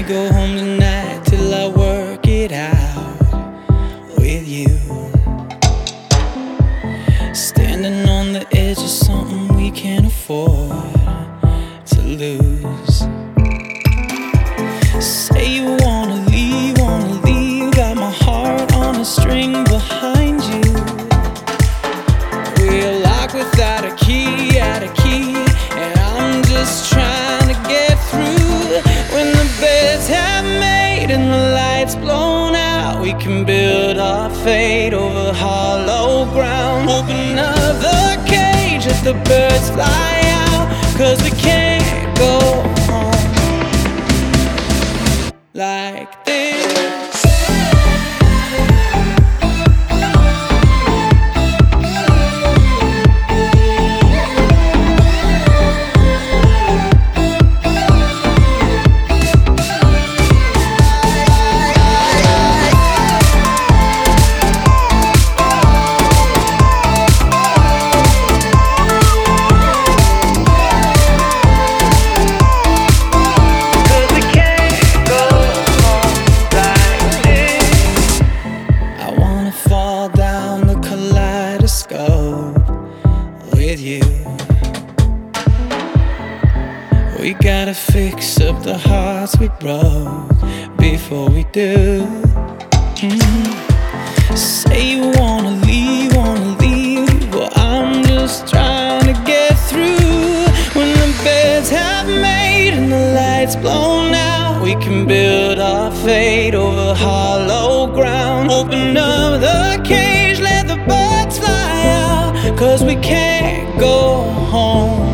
go home tonight till I work it out with you. Standing on the edge of something we can't afford to lose. Say you wanna leave, got my heart on a string behind you. We're locked without a key, and I'm just trying to get through. When the beds have made and the lights blown out, we can build our fate over hollow ground. Open up the cage, let the birds fly out, 'cause we can't go home like this. With you, we gotta fix up the hearts we broke before we do. Say you wanna leave, well I'm just trying to get through. When the beds have made and the lights blown out, we can build our fate over hollow ground. Open up the cage, let the birds fly out, 'cause we can't go home